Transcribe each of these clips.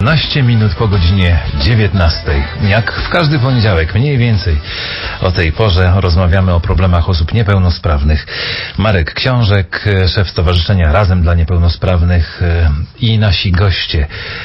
15 minut po godzinie 19. Jak w każdy poniedziałek, mniej więcej o tej porze rozmawiamy o problemach osób niepełnosprawnych. Marek Książek, szef Stowarzyszenia Razem dla Niepełnosprawnych i nasi goście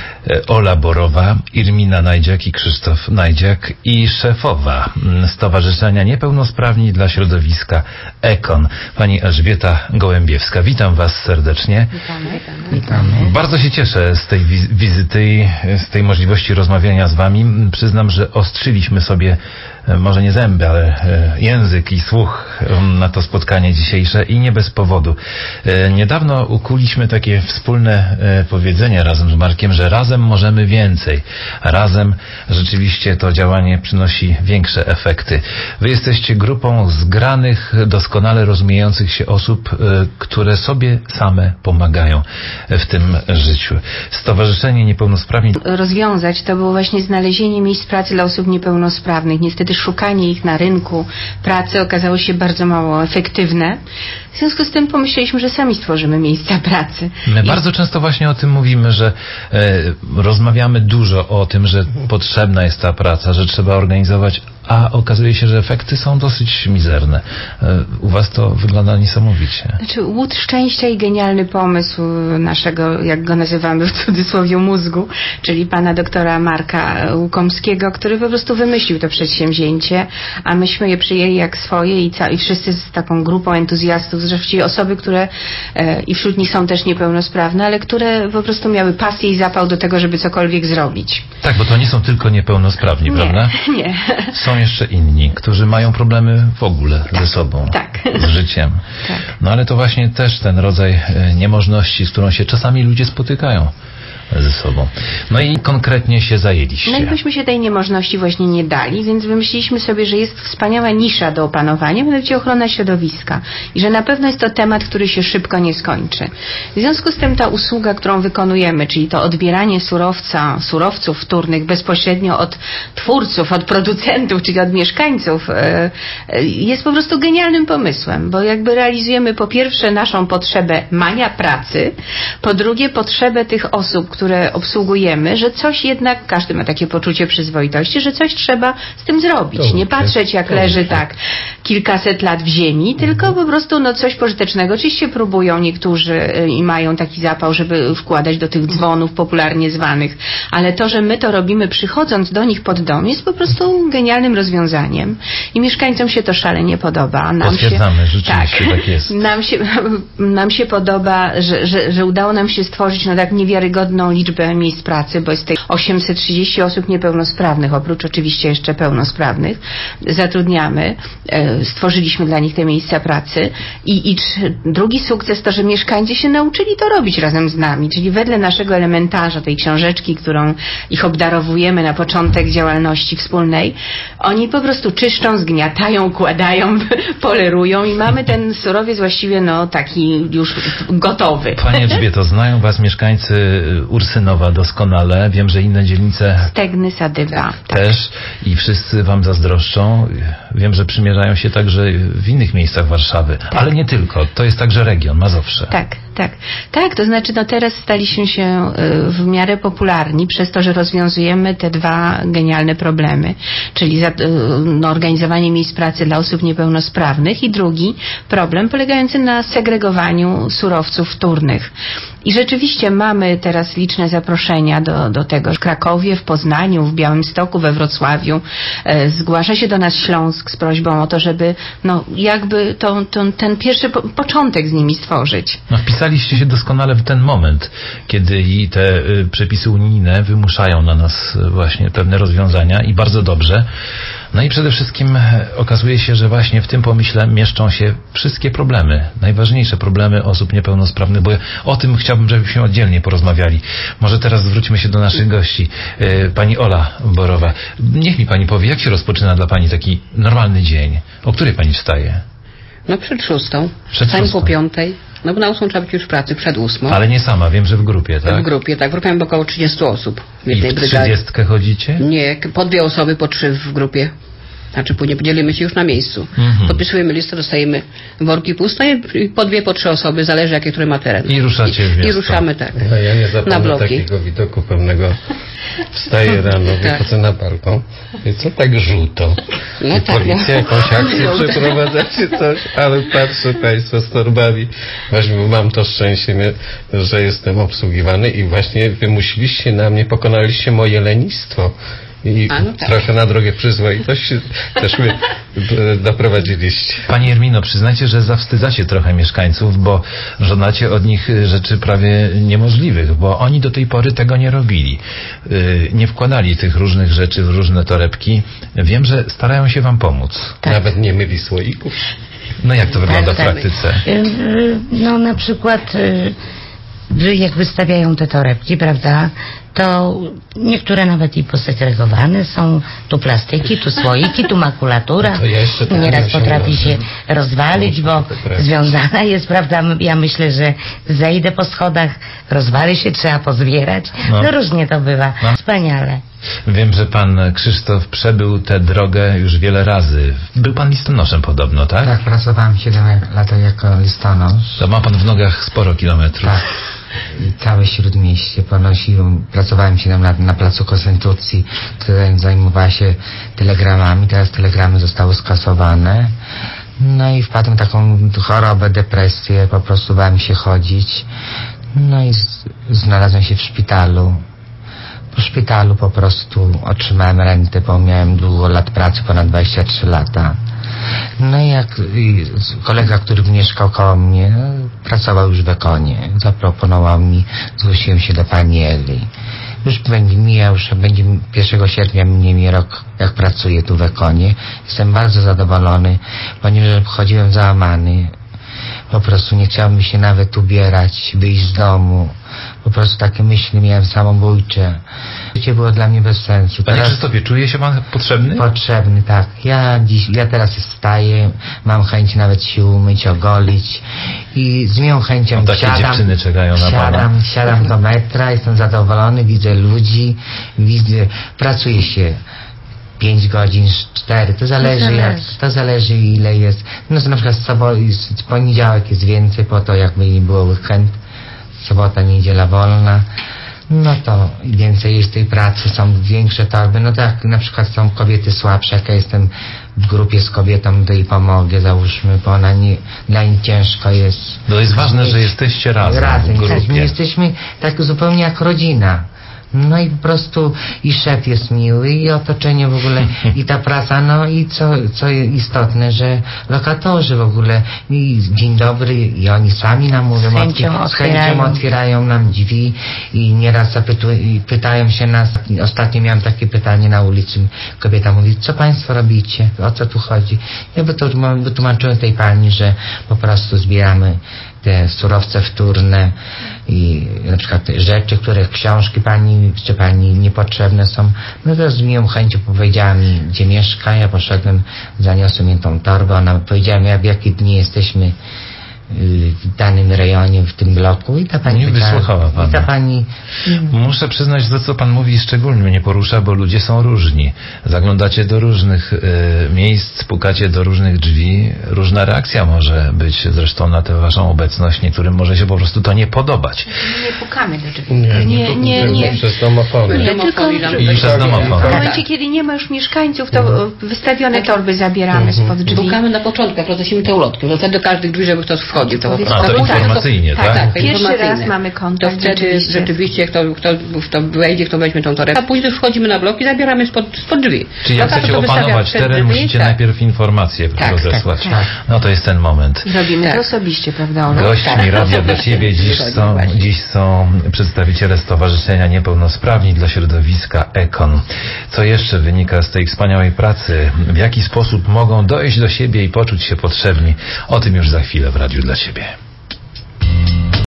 Ola Borowa, Irmina Najdziak i Krzysztof Najdziak i szefowa Stowarzyszenia Niepełnosprawni dla Środowiska EKON, pani Elżbieta Gołębiewska. Witam was serdecznie. Witamy. Bardzo się cieszę z tej wizyty i z tej możliwości rozmawiania z wami. Przyznam, że ostrzyliśmy sobie może nie zęby, ale język i słuch na to spotkanie dzisiejsze i nie bez powodu. Niedawno ukuliśmy takie wspólne powiedzenie razem z Markiem, że razem możemy więcej. Razem rzeczywiście to działanie przynosi większe efekty. Wy jesteście grupą zgranych, doskonale rozumiejących się osób, które sobie same pomagają w tym życiu. Stowarzyszenie Niepełnosprawni Rozwiązać to było właśnie znalezienie miejsc pracy dla osób niepełnosprawnych. Niestety szukanie ich na rynku pracy okazało się bardzo mało efektywne. W związku z tym pomyśleliśmy, że sami stworzymy miejsca pracy. My bardzo często właśnie o tym mówimy, że rozmawiamy dużo o tym, że potrzebna jest ta praca, że trzeba organizować, a okazuje się, że efekty są dosyć mizerne. U was to wygląda niesamowicie. Znaczy łód szczęścia i genialny pomysł naszego, jak go nazywamy w cudzysłowie, mózgu, czyli pana doktora Marka Łukomskiego, który po prostu wymyślił to przedsięwzięcie, a myśmy je przyjęli jak swoje i wszyscy z taką grupą entuzjastów, zresztą osoby, które i wśród nich są też niepełnosprawne, ale które po prostu miały pasję i zapał do tego, żeby cokolwiek zrobić. Tak, bo to nie są tylko niepełnosprawni, prawda? Nie. Są jeszcze inni, którzy mają problemy w ogóle ze sobą, z życiem. Tak. No ale to właśnie też ten rodzaj niemożności, z którą się czasami ludzie spotykają ze sobą. No i konkretnie się zajęliście. No i myśmy się tej niemożności właśnie nie dali, więc wymyśliliśmy sobie, że jest wspaniała nisza do opanowania, mianowicie ochrona środowiska. I że na pewno jest to temat, który się szybko nie skończy. W związku z tym ta usługa, którą wykonujemy, czyli to odbieranie surowców wtórnych bezpośrednio od twórców, od producentów, czyli od mieszkańców, jest po prostu genialnym pomysłem, bo jakby realizujemy po pierwsze naszą potrzebę mania pracy, po drugie potrzebę tych osób, które obsługujemy, że coś jednak, każdy ma takie poczucie przyzwoitości, że coś trzeba z tym zrobić. Nie patrzeć, jak leży tak kilkaset lat w ziemi, tylko po prostu coś pożytecznego. Oczywiście próbują niektórzy i mają taki zapał, żeby wkładać do tych dzwonów popularnie zwanych, ale to, że my to robimy przychodząc do nich pod dom, jest po prostu genialnym rozwiązaniem i mieszkańcom się to szalenie podoba. Potwierdzamy, rzeczywiście tak jest. Nam się podoba, że udało nam się stworzyć tak niewiarygodną liczbę miejsc pracy, bo jest tych 830 osób niepełnosprawnych, oprócz oczywiście jeszcze pełnosprawnych. Zatrudniamy, stworzyliśmy dla nich te miejsca pracy i drugi sukces to, że mieszkańcy się nauczyli to robić razem z nami, czyli wedle naszego elementarza, tej książeczki, którą ich obdarowujemy na początek działalności wspólnej, oni po prostu czyszczą, zgniatają, układają, polerują i mamy ten surowiec właściwie taki już gotowy. Pani Elżbieto, znają was mieszkańcy Ursynowa doskonale. Wiem, że inne dzielnice Stegny, Sadyba. Też i wszyscy wam zazdroszczą. Wiem, że przymierzają się także w innych miejscach Warszawy. Ale nie tylko. To jest także region Mazowsze. Tak, to znaczy teraz staliśmy się w miarę popularni przez to, że rozwiązujemy te dwa genialne problemy, czyli organizowanie miejsc pracy dla osób niepełnosprawnych i drugi problem polegający na segregowaniu surowców wtórnych. I rzeczywiście mamy teraz liczne zaproszenia do tego. W Krakowie, w Poznaniu, w Białymstoku, we Wrocławiu. Zgłasza się do nas Śląsk z prośbą o to, żeby jakby ten pierwszy początek z nimi stworzyć. Wpisaliście się doskonale w ten moment, kiedy i te przepisy unijne wymuszają na nas właśnie pewne rozwiązania i bardzo dobrze. No i przede wszystkim okazuje się, że właśnie w tym pomyśle mieszczą się wszystkie problemy, najważniejsze problemy osób niepełnosprawnych, bo o tym chciałbym, żebyśmy oddzielnie porozmawiali. Może teraz zwróćmy się do naszych gości. Pani Ola Borowa, niech mi pani powie, jak się rozpoczyna dla pani taki normalny dzień? O której pani wstaje? Przed 6:00. Czasami po 5:00. Bo na 8:00 trzeba być już w pracy, przed 8:00. Ale nie sama, wiem, że w grupie, tak? W grupie, tak. W grupie mamy około 30 osób w jednej I w brygadzie. 30 chodzicie? Nie, po 2 osoby, po 3 w grupie. Znaczy później podzielimy się już na miejscu. Podpisujemy listę, dostajemy worki puste i po 2, po 3 osoby, zależy jaki który ma teren. I ruszacie w miasto. I ruszamy tak. No, ja nie zapomnę na bloki. takiego widoku pewnego. Wstaję rano, wychodzę na balkon. I co tak żółto? No I tak, policja jakąś akcję przeprowadza czy coś, ale patrzę państwo z torbami. Właśnie mam to szczęście, że jestem obsługiwany i właśnie wymusiliście na mnie, pokonaliście moje lenistwo. I no tak. trochę na drogę przyzwoitości też mnie doprowadziliście. Pani Ermino, przyznajcie, że zawstydzacie trochę mieszkańców, bo żądacie od nich rzeczy prawie niemożliwych, bo oni do tej pory tego nie robili. Nie wkładali tych różnych rzeczy w różne torebki. Wiem, że starają się wam pomóc. Tak. Nawet nie myli słoików. No jak to wygląda w tak. praktyce? No na przykład jak wystawiają te torebki, prawda, to niektóre nawet i posegregowane są, tu plastyki, tu słoiki, tu makulatura. To ja jeszcze tak Nieraz nie potrafi się osiągnąłem. rozwalić, bo Muszę związana jest, prawda, ja myślę, że zejdę po schodach, rozwali się, trzeba pozbierać. No różnie to bywa. No. Wspaniale. Wiem, że pan Krzysztof przebył tę drogę już wiele razy. Był pan listonoszem podobno, tak? Tak, pracowałem 7 lat jako listonosz. To ma pan w nogach sporo kilometrów. Tak. I całe Śródmieście ponosiłem. Pracowałem 7 lat na Placu Konstytucji, która zajmowała się telegramami. Teraz telegramy zostały skasowane. No i wpadłem w taką chorobę, depresję. Po prostu bałem się chodzić. No i znalazłem się w szpitalu. Po szpitalu po prostu otrzymałem rentę, bo miałem długo lat pracy, ponad 23 lata. No i kolega, który mieszkał koło mnie, pracował już w Ekonie. Zaproponował mi, zgłosiłem się do pani Eli. Już będzie 1 sierpnia minie mi rok, jak pracuję tu w Ekonie. Jestem bardzo zadowolony, ponieważ chodziłem załamany. Po prostu nie chciałem się nawet ubierać, wyjść z domu. Po prostu takie myśli miałem samobójcze. Życie było dla mnie bez sensu. Panie Krzysztofie, czuje się pan potrzebny? Potrzebny, tak. Ja teraz wstaję, mam chęć nawet się umyć, ogolić i z miłą chęcią No, takie dziewczyny czekają na pana. Siadam do metra, jestem zadowolony, widzę ludzi, pracuje się 5 godzin, 4, to zależy ile jest. No to na przykład z poniedziałek jest więcej, po to jakby nie było weekend, sobota, niedziela wolna. No to więcej jest tej pracy, są większe torby. No tak, na przykład są kobiety słabsze, jak ja jestem w grupie z kobietą, to jej pomogę, załóżmy, bo dla niej ciężko jest. To jest ważne, że jesteście razem w grupie. Jesteśmy tak zupełnie jak rodzina. No i po prostu i szef jest miły, i otoczenie w ogóle, i ta praca, no i co istotne, że lokatorzy w ogóle, i dzień dobry, i oni sami nam mówią, z chęcią otwierają nam drzwi i nieraz pytają się nas. Ostatnio miałem takie pytanie na ulicy, kobieta mówi, co państwo robicie, o co tu chodzi? Ja wytłumaczyłem tej pani, że po prostu zbieramy te surowce wtórne i na przykład rzeczy, książki pani niepotrzebne są. No to z miłą chęcią powiedziała mi, gdzie mieszka. Ja poszedłem, zaniosłem jej tą torbę. Ona powiedziała mi, w jakie dni jesteśmy w danym rejonie, w tym bloku, i ta pani nie wysłuchała pana. I ta pani... Muszę przyznać, że to, co pan mówi, szczególnie mnie porusza, bo ludzie są różni. Zaglądacie do różnych miejsc, pukacie do różnych drzwi. Różna reakcja może być zresztą na tę waszą obecność. Niektórym może się po prostu to nie podobać. Nie pukamy do drzwi. Nie. Przez domofony. I przez domofony. W momencie, kiedy nie ma już mieszkańców, to wystawione torby zabieramy spod drzwi. Pukamy na początku, jak roznosimy te ulotki. To wtedy do każdych drzwi, żeby ktoś wchodził. To informacyjnie, tak? Tak, pierwszy raz mamy kontakt. To wtedy rzeczywiście kto wejdzie, kto weźmie tą torebkę, a później wchodzimy na blok i zabieramy spod drzwi. Czyli jak chcecie opanować teren, musicie najpierw informacje rozesłać. No to jest ten moment. Robimy to osobiście, prawda, Olu? Gośćmi Radia dla Ciebie dziś są przedstawiciele Stowarzyszenia Niepełnosprawni dla Środowiska Ekon. Co jeszcze wynika z tej wspaniałej pracy? W jaki sposób mogą dojść do siebie i poczuć się potrzebni? O tym już za chwilę w Radiu dla Ciebie.